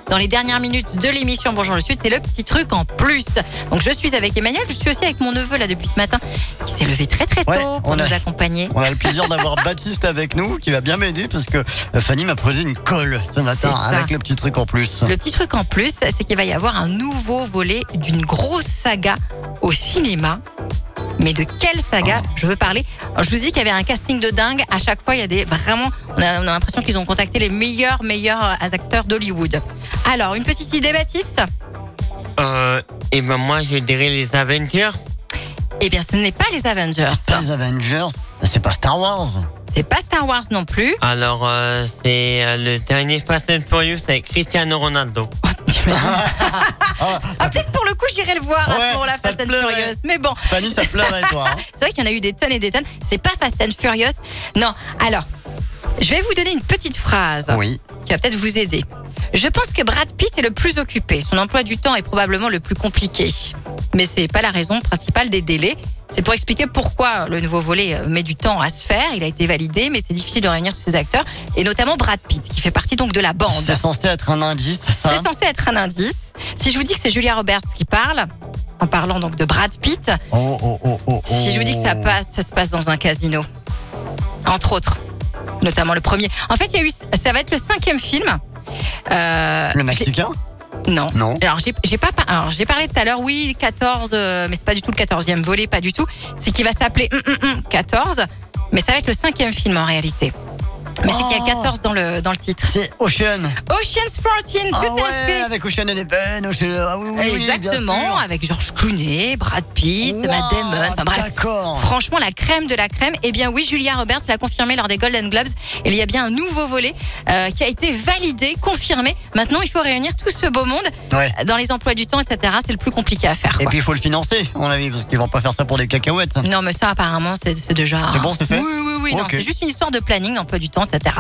dans les dernières minutes de l'émission Bonjour le Sud, c'est le petit truc en plus. Donc je suis avec Emmanuel, je suis aussi avec mon neveu là depuis ce matin qui s'est levé très tôt pour nous accompagner. On a le plaisir d'avoir Baptiste avec nous qui va bien m'aider parce que Fanny m'a posé une colle ce matin avec le petit truc en plus. Le petit truc en plus, c'est qu'il va y avoir un nouveau volet d'une grosse saga au cinéma. Mais de quelle saga je veux parler? Alors, je vous dis qu'il y avait un casting de dingue. À chaque fois, il y a on a l'impression qu'ils ont contacté les meilleurs acteurs d'Hollywood. Alors, une petite idée, Baptiste? Et ben moi, je dirais les Avengers. Eh bien, ce n'est pas les Avengers. C'est pas les Avengers, c'est pas Star Wars. C'est pas Star Wars non plus. Alors, c'est le dernier Fast and Furious avec Cristiano Ronaldo. Peut-être pour le coup, j'irai le voir à ce moment-là, Fast and Furious. Mais bon. Fanny, ça pleurait, toi. C'est vrai qu'il y en a eu des tonnes et des tonnes. C'est pas Fast and Furious. Non. Alors, je vais vous donner une petite phrase qui va peut-être vous aider. Je pense que Brad Pitt est le plus occupé. Son emploi du temps est probablement le plus compliqué. Mais c'est pas la raison principale des délais. C'est pour expliquer pourquoi le nouveau volet met du temps à se faire. Il a été validé, mais c'est difficile de réunir tous ces acteurs. Et notamment Brad Pitt, qui fait partie donc de la bande. C'est censé être un indice, ça? C'est censé être un indice. Si je vous dis que c'est Julia Roberts qui parle, en parlant donc de Brad Pitt, si je vous dis que ça se passe dans un casino, entre autres, notamment le premier. En fait, ça va être le 5e film. Le Mexicain? Non. Alors, j'ai parlé tout à l'heure, 14, mais c'est pas du tout le 14e volet, pas du tout. C'est qu'il va s'appeler 14, mais ça va être le 5e film en réalité. Mais c'est qu'il y a 14 dans le titre. C'est Ocean. Ocean's 14, tout à fait. Avec Ocean Eleven, Exactement, avec George Clooney, Brad Pitt, Matt Damon. Enfin, bref, d'accord. Franchement, la crème de la crème. Eh bien oui, Julia Roberts l'a confirmé lors des Golden Globes. Il y a bien un nouveau volet qui a été validé, confirmé. Maintenant, il faut réunir tout ce beau monde dans les emplois du temps, etc. C'est le plus compliqué à faire. Et puis, il faut le financer, à mon avis, parce qu'ils vont pas faire ça pour des cacahuètes. Non, mais ça, apparemment, c'est déjà... C'est bon, c'est fait? Oui. Okay. Non, c'est juste une histoire de planning, d'emploi du temps, etc.